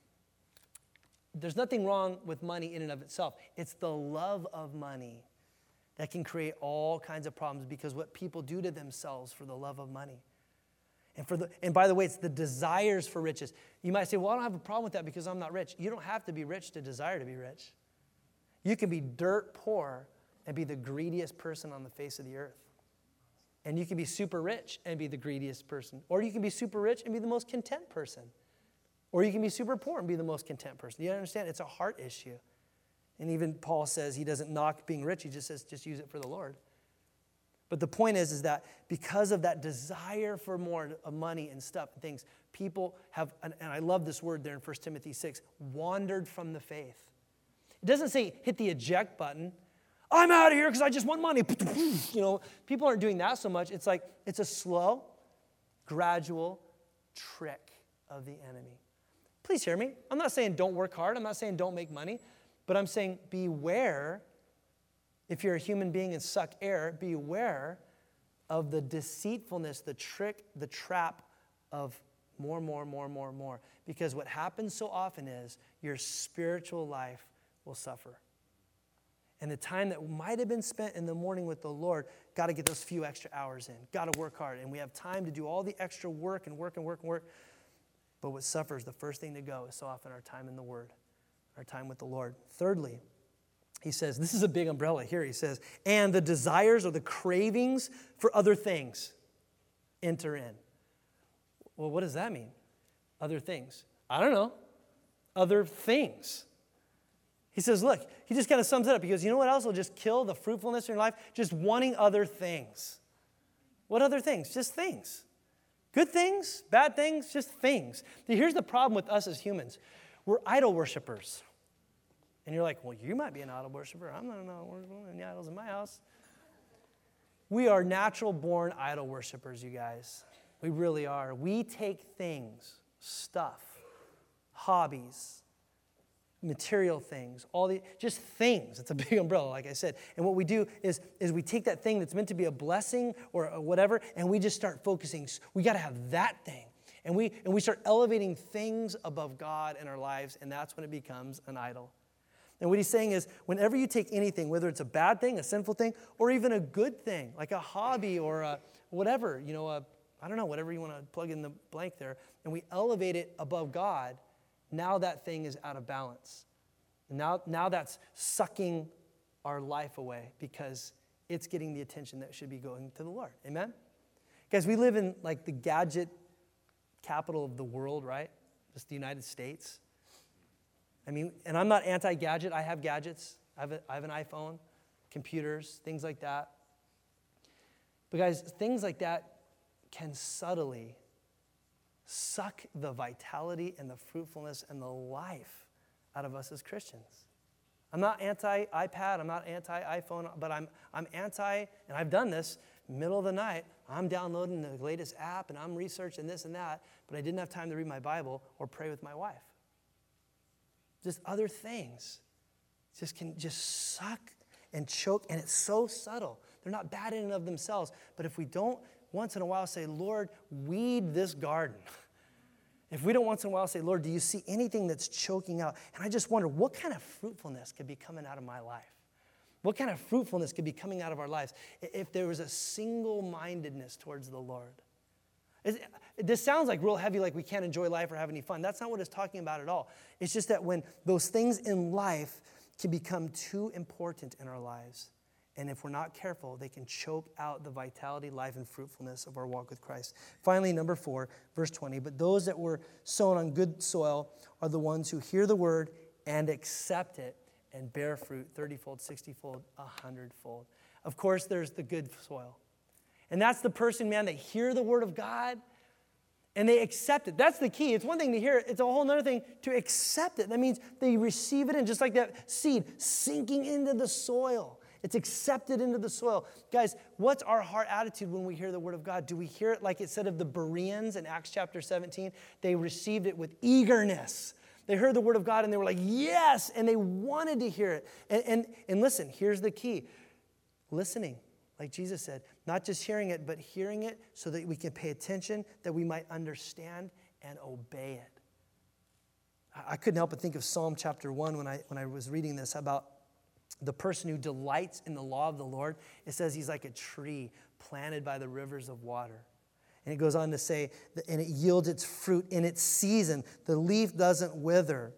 There's nothing wrong with money in and of itself. It's the love of money that can create all kinds of problems because what people do to themselves for the love of money. And for the and by the way, it's the desires for riches. You might say, well, I don't have a problem with that because I'm not rich. You don't have to be rich to desire to be rich. You can be dirt poor and be the greediest person on the face of the earth. And you can be super rich and be the greediest person. Or you can be super rich and be the most content person. Or you can be super poor and be the most content person. You understand? It's a heart issue. And even Paul says he doesn't knock being rich. He just says, just use it for the Lord. But the point is, is that because of that desire for more money and stuff and things, people have, and I love this word there in First Timothy six, wandered from the faith. It doesn't say hit the eject button. I'm out of here because I just want money. You know, people aren't doing that so much. It's like, it's a slow, gradual trick of the enemy. Please hear me. I'm not saying don't work hard. I'm not saying don't make money. But I'm saying beware, if you're a human being and suck air, beware of the deceitfulness, the trick, the trap of more, more, more, more, more. Because what happens so often is your spiritual life will suffer. And the time that might have been spent in the morning with the Lord, got to get those few extra hours in. Got to work hard. And we have time to do all the extra work and work and work and work. But what suffers, the first thing to go is so often our time in the Word. Our time with the Lord. Thirdly, he says, this is a big umbrella here. He says, and the desires or the cravings for other things enter in. Well, what does that mean? Other things. I don't know. Other things. He says, look, he just kind of sums it up. He goes, you know what else will just kill the fruitfulness in your life? Just wanting other things. What other things? Just things. Good things, bad things, just things. Here's the problem with us as humans. We're idol worshipers. And you're like, well, you might be an idol worshiper. I'm not an idol worshiper. Any idols in my house. We are natural-born idol worshipers, you guys. We really are. We take things, stuff, hobbies, material things, all the just things. It's a big umbrella, like I said. And what we do is, is we take that thing that's meant to be a blessing or whatever, and we just start focusing. We got to have that thing. And we, and we start elevating things above God in our lives, and that's when it becomes an idol. And what he's saying is, whenever you take anything, whether it's a bad thing, a sinful thing, or even a good thing, like a hobby or a whatever, you know, a, I don't know, whatever you want to plug in the blank there, and we elevate it above God, now that thing is out of balance. Now, now that's sucking our life away because it's getting the attention that should be going to the Lord. Amen? Guys, we live in like the gadget capital of the world, right? Just the United States. I mean, and I'm not anti-gadget. I have gadgets. I have, a, I have an iPhone, computers, things like that. But guys, things like that can subtly suck the vitality and the fruitfulness and the life out of us as Christians. I'm not anti-iPad. I'm not anti-iPhone, but I'm, I'm anti, and I've done this, middle of the night, I'm downloading the latest app, and I'm researching this and that, but I didn't have time to read my Bible or pray with my wife. Just other things just can just suck and choke, and it's so subtle. They're not bad in and of themselves, but if we don't once in a while say, Lord, weed this garden. If we don't once in a while say, Lord, do you see anything that's choking out? And I just wonder, what kind of fruitfulness could be coming out of my life? What kind of fruitfulness could be coming out of our lives if there was a single-mindedness towards the Lord? It, this sounds like real heavy, like we can't enjoy life or have any fun. That's not what it's talking about at all. It's just that when those things in life can become too important in our lives, and if we're not careful, they can choke out the vitality, life, and fruitfulness of our walk with Christ. Finally, number four, verse twenty, but those that were sown on good soil are the ones who hear the word and accept it and bear fruit thirty-fold, sixty-fold, one hundred-fold. Of course, there's the good soil. And that's the person, man, that hear the word of God and they accept it. That's the key. It's one thing to hear it. It's a whole other thing to accept it. That means they receive it in, just like that seed sinking into the soil. It's accepted into the soil. Guys, what's our heart attitude when we hear the word of God? Do we hear it like it said of the Bereans in Acts chapter seventeen? They received it with eagerness. They heard the word of God and they were like, yes, and they wanted to hear it. And, and, and listen, here's the key. Listening, like Jesus said, not just hearing it, but hearing it so that we can pay attention, that we might understand and obey it. I couldn't help but think of Psalm chapter one when I, when I was reading this about the person who delights in the law of the Lord. It says he's like a tree planted by the rivers of water. And it goes on to say, and it yields its fruit in its season. The leaf doesn't wither.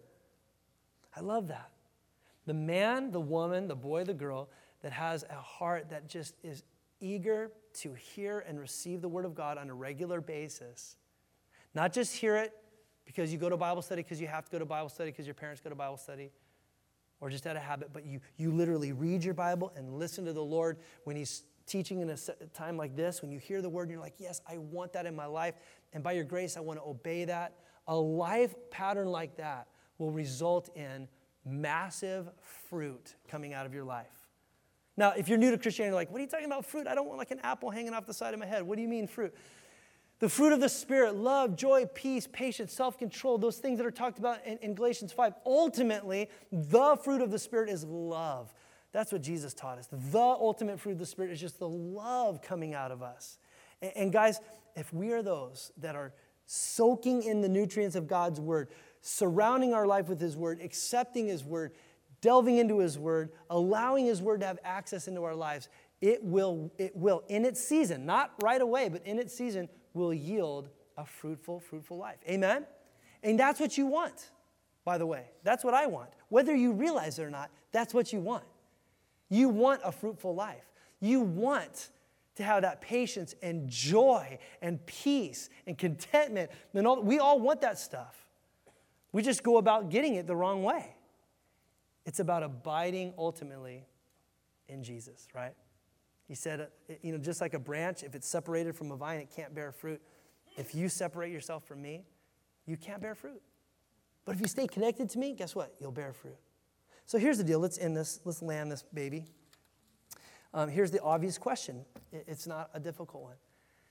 I love that. The man, the woman, the boy, the girl that has a heart that just is eager to hear and receive the word of God on a regular basis. Not just hear it because you go to Bible study because you have to go to Bible study because your parents go to Bible study, or just out of habit, but you, you literally read your Bible and listen to the Lord when he's teaching in a time like this. When you hear the word and you're like, yes, I want that in my life, and by your grace, I want to obey that. A life pattern like that will result in massive fruit coming out of your life. Now, if you're new to Christianity, you're like, what are you talking about fruit? I don't want like an apple hanging off the side of my head. What do you mean fruit? The fruit of the Spirit, love, joy, peace, patience, self-control, those things that are talked about in, in Galatians five. Ultimately, the fruit of the Spirit is love. That's what Jesus taught us. The ultimate fruit of the Spirit is just the love coming out of us. And, and guys, if we are those that are soaking in the nutrients of God's Word, surrounding our life with His Word, accepting His Word, delving into His Word, allowing His Word to have access into our lives, it will, it will, in its season, not right away, but in its season, will yield a fruitful, fruitful life. Amen? And that's what you want, by the way. That's what I want. Whether you realize it or not, that's what you want. You want a fruitful life. You want to have that patience and joy and peace and contentment. And all, we all want that stuff. We just go about getting it the wrong way. It's about abiding ultimately in Jesus, right? He said, you know, just like a branch, if it's separated from a vine, it can't bear fruit. If you separate yourself from me, you can't bear fruit. But if you stay connected to me, guess what? You'll bear fruit. So here's the deal. Let's end this. Let's land this baby. Um, here's the obvious question. It's not a difficult one.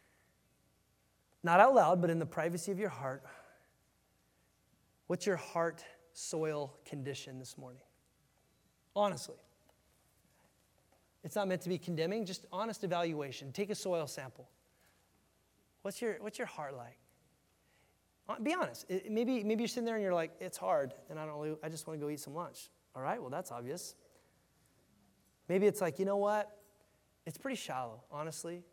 Not out loud, but in the privacy of your heart. What's your heart soil condition this morning? Honestly. It's not meant to be condemning, just honest evaluation. Take a soil sample. What's your, what's your heart like? Be honest. It, maybe, maybe you're sitting there and you're like, it's hard, and I don't really, I just want to go eat some lunch. All right, well, that's obvious. Maybe it's like, you know what? It's pretty shallow, honestly.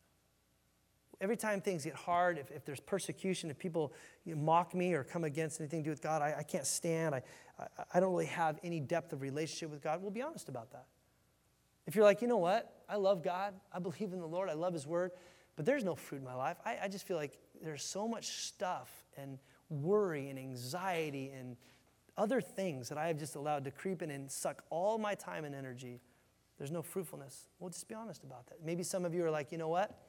Every time things get hard, if, if there's persecution, if people you know, mock me or come against anything to do with God, I, I can't stand. I, I, I don't really have any depth of relationship with God. We'll be honest about that. If you're like, you know what? I love God. I believe in the Lord. I love His Word. But there's no fruit in my life. I, I just feel like there's so much stuff and worry and anxiety and other things that I have just allowed to creep in and suck all my time and energy. There's no fruitfulness. Well, just be honest about that. Maybe some of you are like, you know what?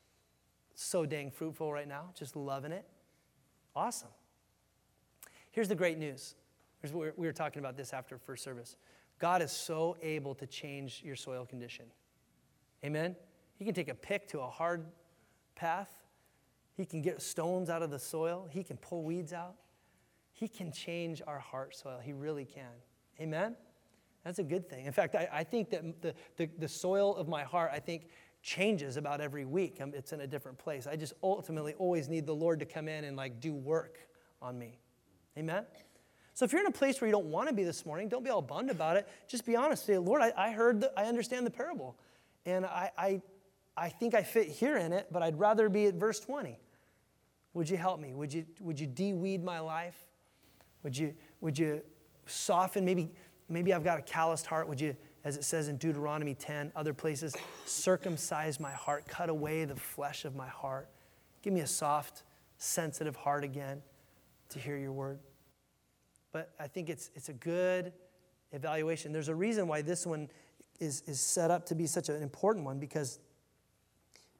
So dang fruitful right now. Just loving it. Awesome. Here's the great news. Here's what we were, we were talking about this after first service. God is so able to change your soil condition. Amen? He can take a pick to a hard path. He can get stones out of the soil. He can pull weeds out. He can change our heart soil. He really can. Amen? That's a good thing. In fact, I, I think that the, the, the soil of my heart, I think, changes about every week. It's in a different place. I just ultimately always need the Lord to come in and like do work on me. Amen? So if you're in a place where you don't want to be this morning, don't be all bummed about it. Just be honest. Say, Lord, I, I heard, the, I understand the parable. And I, I, I think I fit here in it, but I'd rather be at verse twenty. Would you help me? Would you, would you de-weed my life? Would you, would you soften? Maybe, maybe I've got a calloused heart. Would you, as it says in Deuteronomy ten, other places, circumcise my heart, cut away the flesh of my heart. Give me a soft, sensitive heart again to hear your word. But I think it's it's a good evaluation. There's a reason why this one is, is set up to be such an important one, because,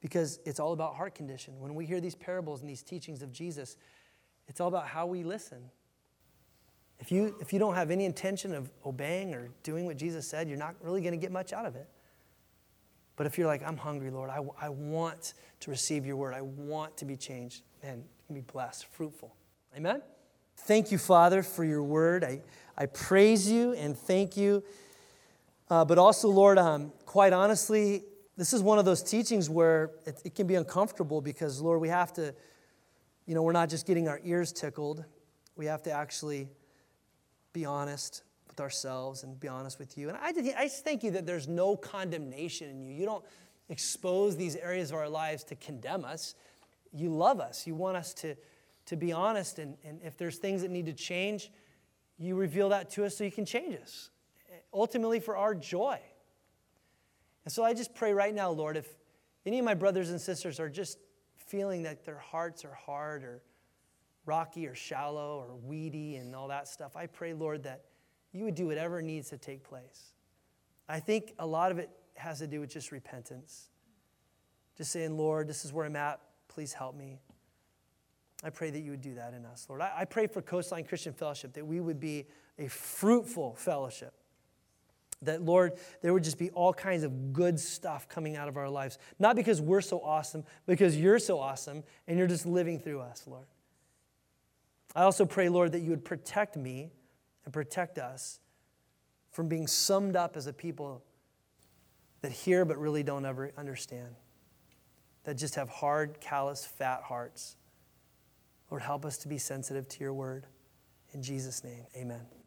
because it's all about heart condition. When we hear these parables and these teachings of Jesus, it's all about how we listen. If you, if you don't have any intention of obeying or doing what Jesus said, you're not really going to get much out of it. But if you're like, I'm hungry, Lord, I, I want to receive your word. I want to be changed. Man, you can be blessed, fruitful. Amen? Thank you, Father, for your word. I, I praise you and thank you. Uh, but also, Lord, um, quite honestly, this is one of those teachings where it, it can be uncomfortable because, Lord, we have to, you know, we're not just getting our ears tickled. We have to actually be honest with ourselves and be honest with you. And I, did, I just thank you that there's no condemnation in you. You don't expose these areas of our lives to condemn us. You love us. You want us to, to be honest. And, and if there's things that need to change, you reveal that to us so you can change us. Ultimately for our joy. And so I just pray right now, Lord, if any of my brothers and sisters are just feeling that their hearts are hard or rocky or shallow or weedy and all that stuff, I pray, Lord, that you would do whatever needs to take place. I think a lot of it has to do with just repentance. Just saying, Lord, this is where I'm at. Please help me. I pray that you would do that in us, Lord. I, I pray for Coastline Christian Fellowship that we would be a fruitful fellowship. That, Lord, there would just be all kinds of good stuff coming out of our lives. Not because we're so awesome, because you're so awesome and you're just living through us, Lord. I also pray, Lord, that you would protect me and protect us from being summed up as a people that hear but really don't ever understand. That just have hard, callous, fat hearts. Lord, help us to be sensitive to your word. In Jesus' name, amen.